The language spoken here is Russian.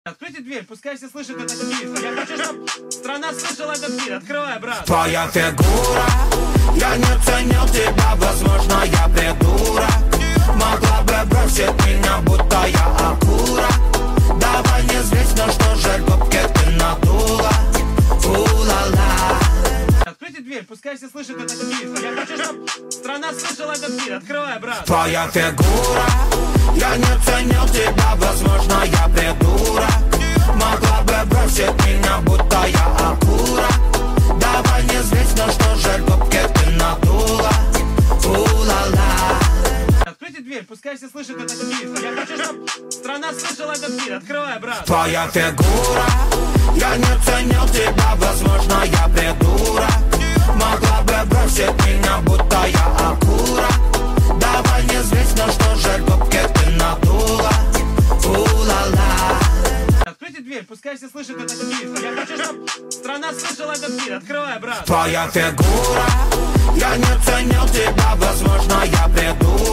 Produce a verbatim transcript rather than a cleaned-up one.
Откройте дверь, пускай все слышат этот хит. Я хочу, чтобы страна слышала этот хит. Открывай, брат. Твоя фигура, я не ценил тебя, возможно, я придурок. Могла бы бросить меня, будто я акура. Давай не злись, но что же губки ты надула. У-ла-ла. Откройте дверь, пускай все слышат этот хит. Я хочу, чтобы страна слышала этот хит. Открывай, брат. Твоя фигура, я не ценил тебя, возможно, я придурок. Могла бы бросить меня, будто я акура. Давай не злись, но что же губки ты надула. У-ла-ла. Откройте дверь, пускай все слышат этот хит. Я хочу, чтобы страна слышала этот хит. Открывай, брат. Твоя фигура, я не ценил тебя, возможно, я придурок. Могла бы бросить меня, будто я акура. Давай не злись, но что же губки ты надула. У-ла-ла. Откройте дверь, пускай все слышат этот хит. Я хочу, чтобы страна слышала этот хит. Открывай, брат. Твоя фигура, я не ценил тебя, возможно, я придурок.